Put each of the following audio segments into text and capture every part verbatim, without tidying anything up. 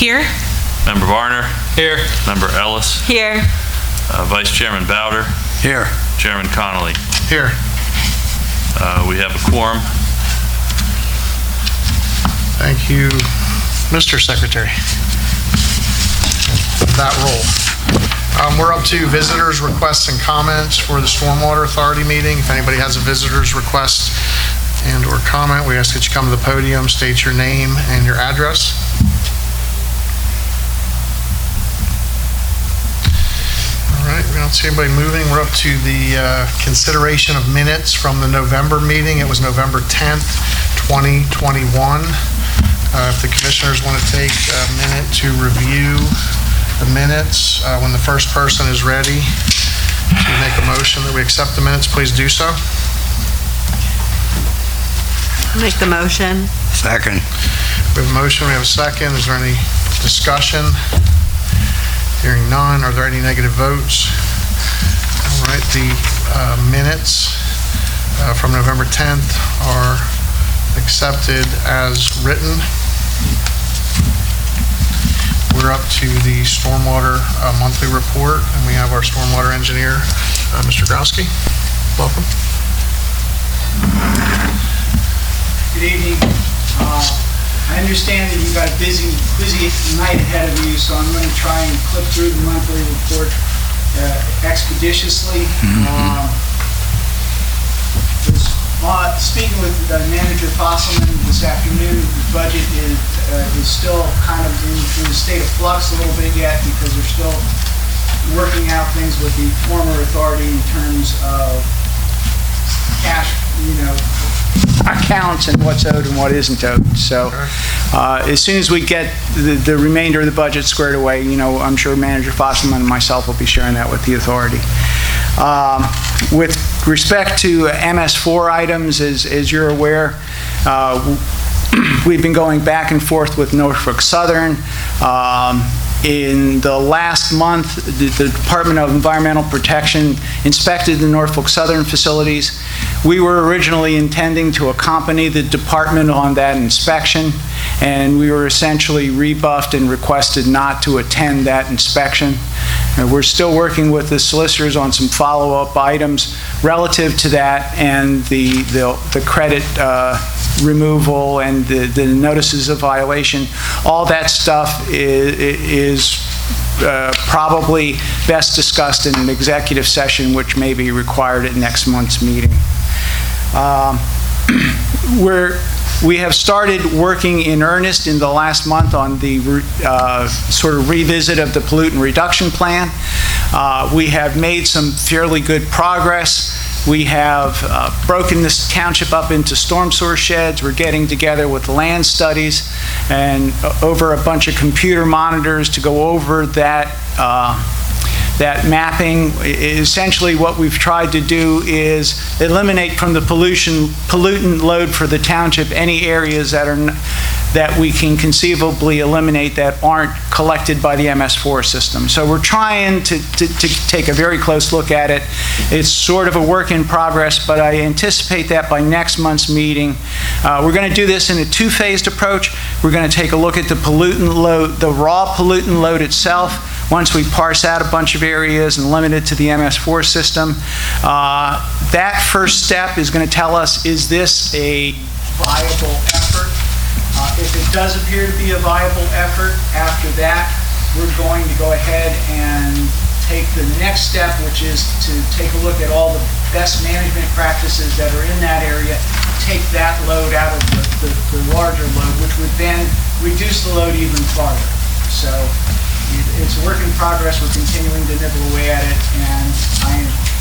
Here. Member Varner? Here. Member Ellis? Here. Uh, Vice Chairman Bowder? Here. Chairman Connolly? Here. Uh, we have a quorum. Thank you, Mister Secretary. That roll. Um, we're up to visitors' requests and comments for the Stormwater Authority meeting. If anybody has a visitor's request and or comment, we ask that you come to the podium, state your name and your address. All right, we don't see anybody moving. We're up to the uh, consideration of minutes from the November meeting. It was November tenth, twenty twenty-one. Uh, if the commissioners want to take a minute to review the minutes, uh, when the first person is ready to make a motion that we accept the minutes, please do so. Make the motion. Second. We have a motion, we have a second. Is there any discussion? Hearing none. Are there any negative votes? All right, the uh, minutes uh, from November tenth are accepted as written. We're up to the stormwater uh, monthly report, and we have our stormwater engineer, uh, Mister Growski. Welcome. Good evening. Uh, I understand that you've got a busy, busy night ahead of you, so I'm going to try and clip through the monthly report uh, expeditiously. Mm-hmm. uh, was, uh, speaking with uh, Manager Fosselman this afternoon, the budget is, uh, is still kind of in, in a state of flux a little bit yet because they're still working out things with the former authority in terms of cash, you know, accounts and what's owed and what isn't owed. So uh, as soon as we get the, the remainder of the budget squared away, you know, I'm sure Manager Fosselman and myself will be sharing that with the authority. Um, with respect to M S four items, as, as you're aware, uh, we've been going back and forth with Norfolk Southern. Um, In the last month, the, the Department of Environmental Protection inspected the Norfolk Southern facilities. We were originally intending to accompany the department on that inspection, and we were essentially rebuffed and requested not to attend that inspection. And we're still working with the solicitors on some follow-up items relative to that and the, the, the credit uh, removal and the, the notices of violation. All that stuff is, is uh, probably best discussed in an executive session, which may be required at next month's meeting. Um, we're, we have started working in earnest in the last month on the uh, sort of revisit of the pollutant reduction plan. Uh, we have made some fairly good progress. We have uh, broken this township up into storm sewer sheds. We're getting together with land studies and uh, over a bunch of computer monitors to go over that uh, that mapping. Essentially what we've tried to do is eliminate from the pollution pollutant load for the township any areas that are that we can conceivably eliminate that aren't collected by the M S four system. So we're trying to, to, to take a very close look at it. It's sort of a work in progress, but I anticipate that by next month's meeting. Uh, we're going to do this in a two-phased approach. We're going to take a look at the pollutant load, the raw pollutant load itself, once we parse out a bunch of areas and limit it to the M S four system. Uh, that first step is going to tell us, is this a viable effort? Uh, if it does appear to be a viable effort, after that, we're going to go ahead and take the next step, which is to take a look at all the best management practices that are in that area, take that load out of the, the, the larger load, which would then reduce the load even farther. So it's a work in progress. We're continuing to nibble away at it, and I,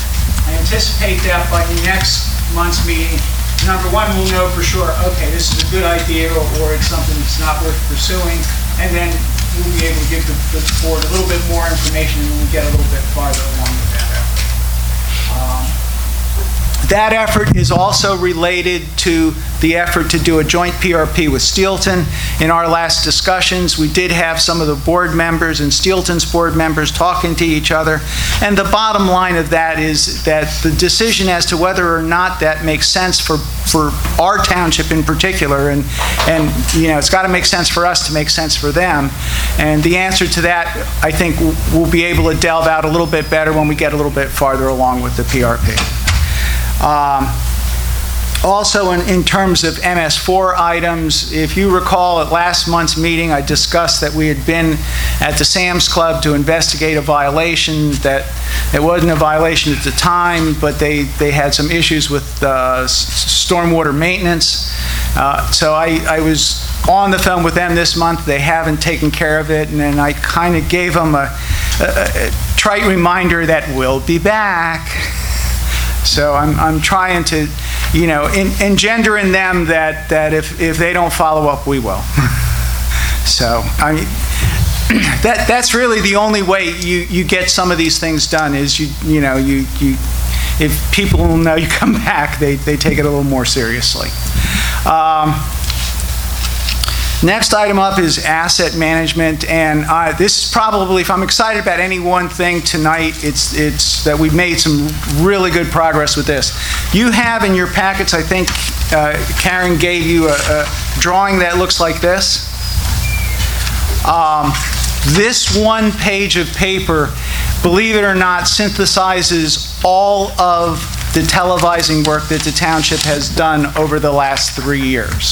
I anticipate that by next month's meeting, number one, we'll know for sure, okay, this is a good idea, or, or it's something that's not worth pursuing, and then we'll be able to give the, the board a little bit more information when we get a little bit farther along with that effort. Um, That effort is also related to the effort to do a joint P R P with Steelton. In our last discussions, we did have some of the board members and Steelton's board members talking to each other. And the bottom line of that is that the decision as to whether or not that makes sense for, for our township in particular, and, and you know, it's got to make sense for us to make sense for them. And the answer to that, I think, we'll be able to delve out a little bit better when we get a little bit farther along with the P R P. Um, also, in, in terms of M S four items, if you recall at last month's meeting, I discussed that we had been at the Sam's Club to investigate a violation. That it wasn't a violation at the time, but they, they had some issues with uh, stormwater maintenance. Uh, so I, I was on the phone with them this month. They haven't taken care of it, and then I kind of gave them a, a, a trite reminder that we'll be back. So I'm, I'm trying to, you know, in, engender in them that, that if, if they don't follow up, we will. So, I mean, that, that's really the only way you, you get some of these things done is, you, you know, you, you, if people know you come back, they, they take it a little more seriously. Um, Next item up is asset management, and uh, this is probably, if I'm excited about any one thing tonight, it's, it's that we've made some really good progress with this. You have in your packets, I think uh, Karen gave you a, a drawing that looks like this. Um, this one page of paper, believe it or not, synthesizes all of the televising work that the township has done over the last three years.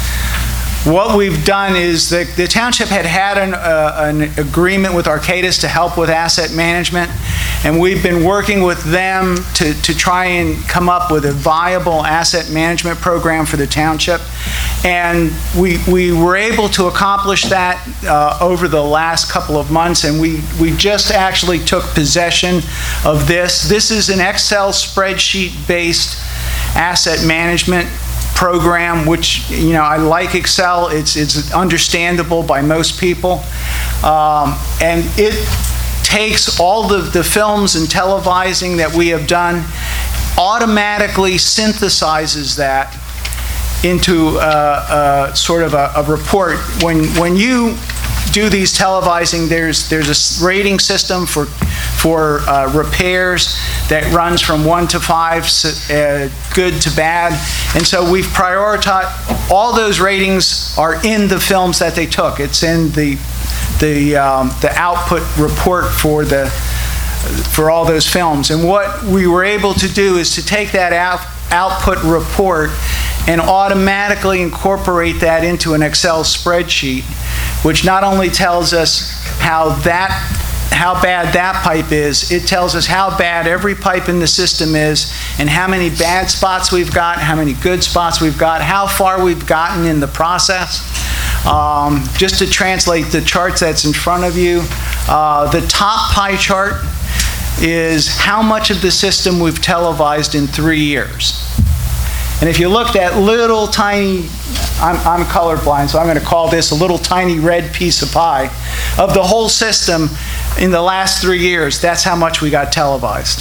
What we've done is that the township had had an, uh, an agreement with Arcadis to help with asset management, and we've been working with them to, to try and come up with a viable asset management program for the township. And we, we were able to accomplish that uh, over the last couple of months, and we, we just actually took possession of this. This is an Excel spreadsheet-based asset management program, which, you know, I like Excel. It's, it's understandable by most people. Um, and it takes all the, the films and televising that we have done, automatically synthesizes that into uh, uh, sort of a, a report. When, when you do these televising, there's, there's a rating system for, for uh, repairs that runs from one to five, uh, good to bad. And so we've prioritized, all those ratings are in the films that they took. It's in the, the, um, the output report for, the, for all those films. And what we were able to do is to take that out, output report and automatically incorporate that into an Excel spreadsheet, which not only tells us how that, how bad that pipe is, it tells us how bad every pipe in the system is, and how many bad spots we've got, how many good spots we've got, how far we've gotten in the process. Um, just to translate the charts that's in front of you, uh, the top pie chart is how much of the system we've televised in three years. And if you looked at little tiny, I'm, I'm colorblind, so I'm going to call this a little tiny red piece of pie, of the whole system in the last three years, that's how much we got televised.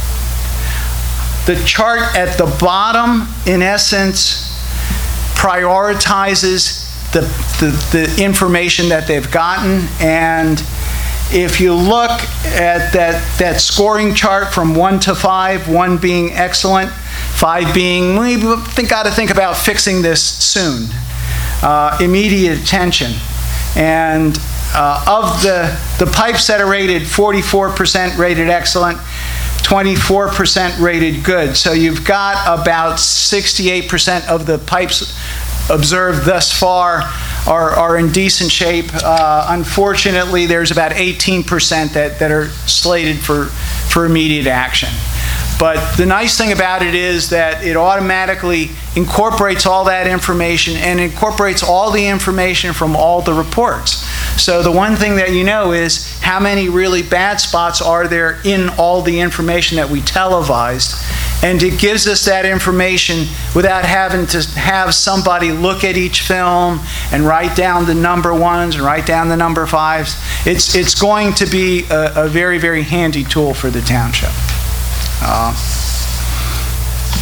The chart at the bottom, in essence, prioritizes the, the, the information that they've gotten, and if you look at that, that scoring chart from one to five, one being excellent, five being, we think, got to think about fixing this soon, uh, immediate attention. And uh, of the, the pipes that are rated forty-four percent rated excellent, twenty-four percent rated good. So you've got about sixty-eight percent of the pipes observed thus far are, are in decent shape. Uh, unfortunately, there's about eighteen percent that, that are slated for, for immediate action. But the nice thing about it is that it automatically incorporates all that information and incorporates all the information from all the reports. So the one thing that you know is how many really bad spots are there in all the information that we televised. And it gives us that information without having to have somebody look at each film and write down the number ones and write down the number fives. It's, it's going to be a, a very, very handy tool for the township. Uh,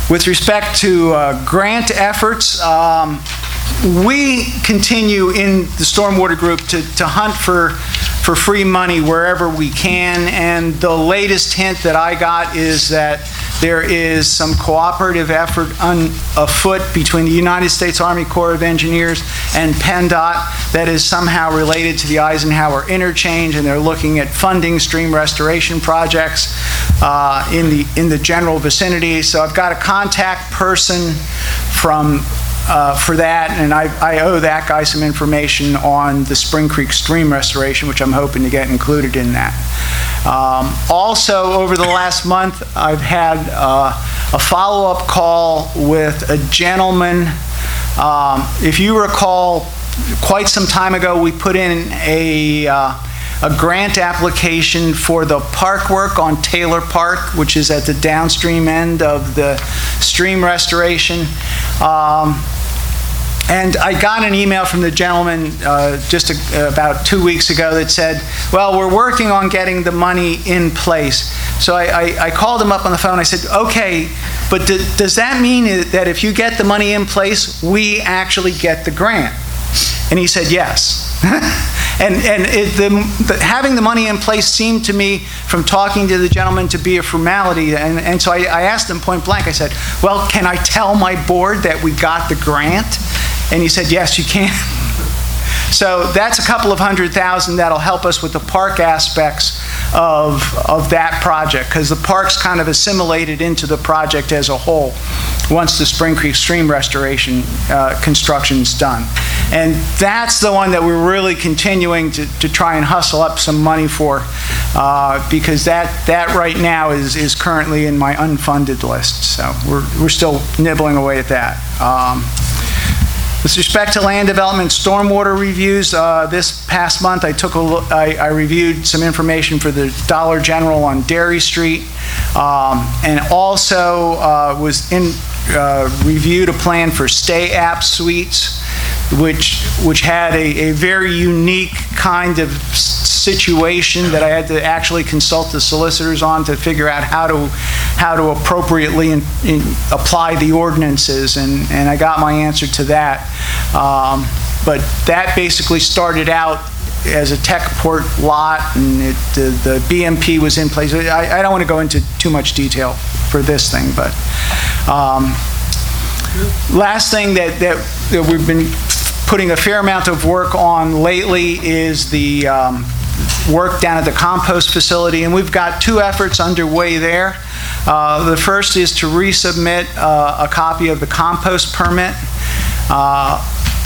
With respect to uh, grant efforts, um, we continue in the Stormwater Group to, to hunt for, for free money wherever we can, and the latest hint that I got is that there is some cooperative effort on, afoot between the United States Army Corps of Engineers and PennDOT that is somehow related to the Eisenhower interchange, and they're looking at funding stream restoration projects uh, in the in the general vicinity. So I've got a contact person from Uh, for that, and I, I owe that guy some information on the Spring Creek stream restoration, which I'm hoping to get included in that. Um, also, over the last month, I've had uh, a follow-up call with a gentleman. Um, if you recall, quite some time ago, we put in a uh, a grant application for the park work on Taylor Park, which is at the downstream end of the stream restoration. Um, And I got an email from the gentleman uh, just a, about two weeks ago that said, well, we're working on getting the money in place. So I, I, I called him up on the phone. I said, okay, but do, does that mean that if you get the money in place, we actually get the grant? And he said, yes. And, and it, the, the, having the money in place seemed to me, from talking to the gentleman, to be a formality. And, and so I, I asked him point blank, I said, well, can I tell my board that we got the grant? And he said, yes, you can. So that's a couple of hundred thousand that'll help us with the park aspects of, of that project, because the park's kind of assimilated into the project as a whole once the Spring Creek stream restoration uh, construction's done. And that's the one that we're really continuing to, to try and hustle up some money for, uh, because that, that right now is, is currently in my unfunded list. So we're, we're still nibbling away at that. Um, With respect to land development stormwater reviews, uh, this past month I took a look, I, I reviewed some information for the Dollar General on Dairy Street, um, and also uh, was in uh, reviewed a plan for Stay App Suites, which which had a, a very unique kind of situation that I had to actually consult the solicitors on to figure out how to how to appropriately in, in apply the ordinances, and, and I got my answer to that. Um, but that basically started out as a Techport lot, and it, the, the B M P was in place. I, I don't want to go into too much detail for this thing, but um, last thing that, that, that we've been putting a fair amount of work on lately is the um, work down at the compost facility, and we've got two efforts underway there. Uh, the first is to resubmit uh, a copy of the compost permit. Uh,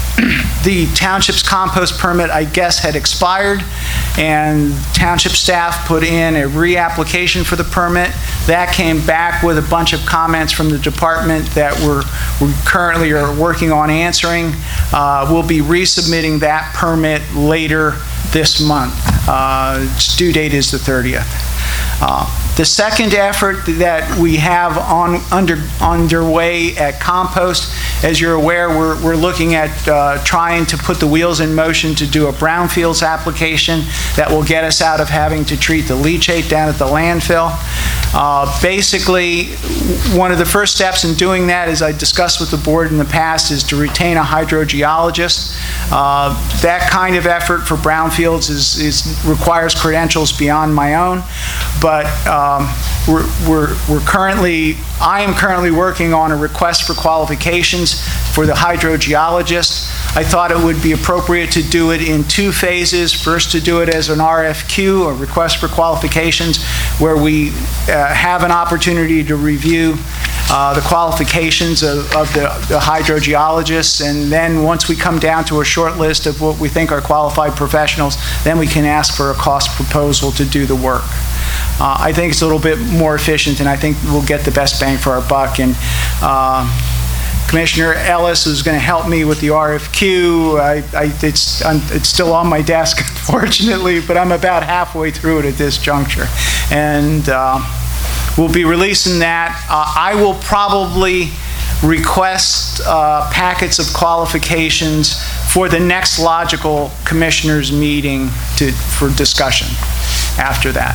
the township's compost permit, I guess, had expired, and township staff put in a reapplication for the permit. That came back with a bunch of comments from the department that we're, we currently are working on answering. Uh, we'll be resubmitting that permit later this month. Uh, its due date is the thirtieth. Uh, the second effort that we have on under underway at compost, as you're aware, we're, we're looking at uh, trying to put the wheels in motion to do a brownfields application that will get us out of having to treat the leachate down at the landfill. Uh, basically, one of the first steps in doing that, as I discussed with the board in the past, is to retain a hydrogeologist. Uh, that kind of effort for brownfields is, is requires credentials beyond my own, but um, we're, we're, we're currently, I am currently working on a request for qualifications for the hydrogeologist. I thought it would be appropriate to do it in two phases. First, to do it as an R F Q, a request for qualifications, where we uh, have an opportunity to review uh, the qualifications of, of the, the hydrogeologists, and then once we come down to a short list of what we think are qualified professionals, then we can ask for a cost proposal to do the work. Uh, I think it's a little bit more efficient, and I think we'll get the best bang for our buck. And uh, Commissioner Ellis is going to help me with the R F Q. I, I, it's, um, it's still on my desk, unfortunately, but I'm about halfway through it at this juncture. And uh, we'll be releasing that. Uh, I will probably request uh, packets of qualifications for the next logical commissioners meeting to, for discussion after that.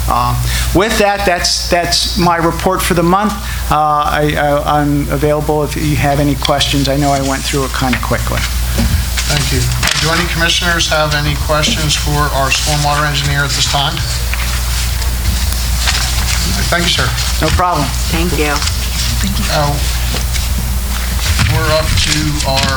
Uh, With that, that's, that's my report for the month. Uh, I, I- I'm available if you have any questions. I know I went through it kind of quickly. Thank you. Do any commissioners have any questions for our stormwater engineer at this time? Thank you, sir. No problem. Thank you. Uh, We're up to our,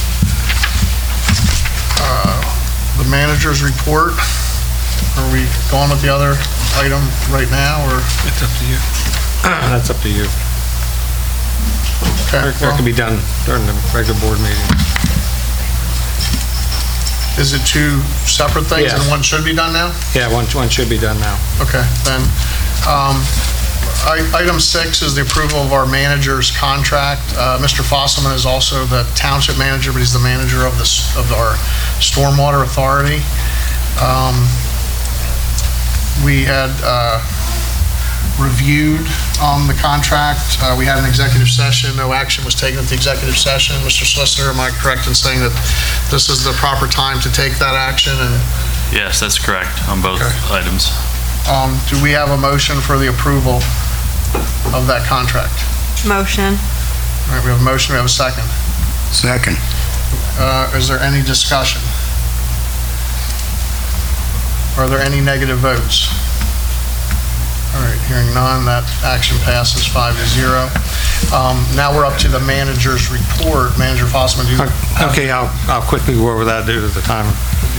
uh, the manager's report. Are we going with the other item right now, or? It's up to you. That's up to you. Okay, That well, can be done during the regular board meeting. Is it two separate things and Yes. one should be done now? Yeah, one, one should be done now. Okay, then, um, I- item six is the approval of our manager's contract. Uh, Mister Fosselman is also the township manager, but he's the manager of this, of our stormwater authority. Um, We had uh, reviewed um, the contract. Uh, We had an executive session. No action was taken at the executive session. Mister Solicitor, am I correct in saying that this is the proper time to take that action? And Yes, that's correct on both Okay. items. um, do we have a motion for the approval of that contract? Motion. All right, we have a motion, we have a second. Second. Uh, Is there any discussion? Are there any negative votes? All right, hearing none, that action passes five to zero. Um, Now we're up to the manager's report. Manager Fossman, do you? Okay, I'll, I'll quickly go over that due to the time.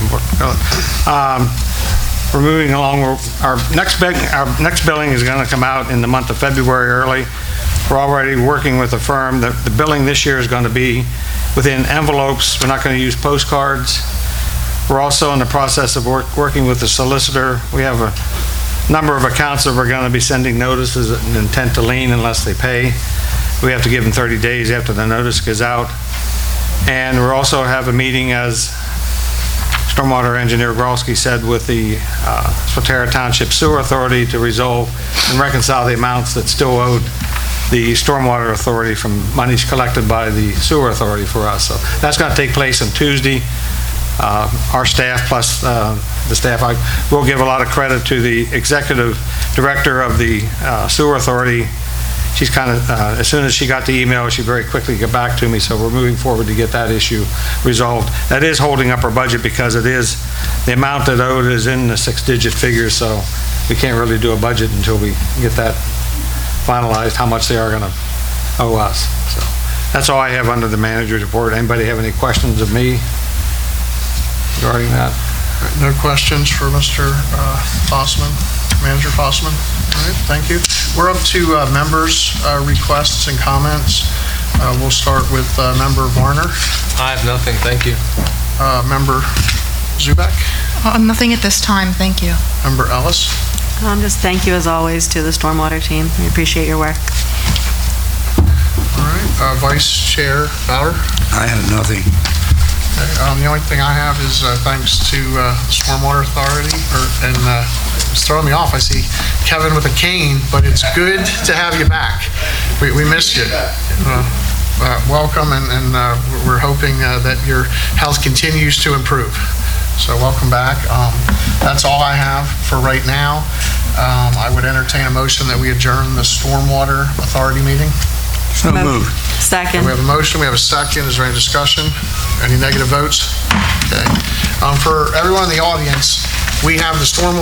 Um, We're moving along, We're- our next, bill- our next billing is going to come out in the month of February early. We're already working with a firm, the, the billing this year is going to be within envelopes, we're not going to use postcards. We're also in the process of work, working with the solicitor. We have a number of accounts that we're going to be sending notices of intent to lien unless they pay. We have to give them thirty days after the notice goes out. And we also have a meeting, as Stormwater Engineer Gralski said, with the uh, Soterra Township Sewer Authority to resolve and reconcile the amounts that still owed the Stormwater Authority from monies collected by the Sewer Authority for us. So that's going to take place on Tuesday. Uh, Our staff plus uh, the staff, I will give a lot of credit to the executive director of the uh, Sewer Authority. She's kind of, uh, as soon as she got the email, she very quickly got back to me, so we're moving forward to get that issue resolved. That is holding up our budget because it is, the amount that owed is in the six-digit figures, so we can't really do a budget until we get that finalized, how much they are going to owe us. So that's all I have under the manager's report. Anybody have any questions of me regarding that? No questions for Mister uh, Fossman, Manager Fossman? All right, thank you. We're up to uh, members' uh, requests and comments. Uh, We'll start with uh, Member Varner, I have nothing, thank you. uh, Member Zubek, Uh, Nothing at this time, thank you. Member Ellis. Um, just thank you as always to the stormwater team. We appreciate your work. All right, uh, Vice Chair Bauer. I have nothing. Okay, um, The only thing I have is uh, thanks to uh, the Stormwater Authority, or- and uh, it's throwing me off. I see Kevin with a cane, but it's good to have you back. We we missed you. Uh, uh, Welcome, and and, uh, we're hoping uh, that your health continues to improve. So welcome back. Um, That's all I have for right now. Um, I would entertain a motion that we adjourn the Stormwater Authority meeting. So Mo- moved. Second. We have a motion, we have a second. Is there any discussion? Any negative votes? Okay. Um, For everyone in the audience, we have the stormwater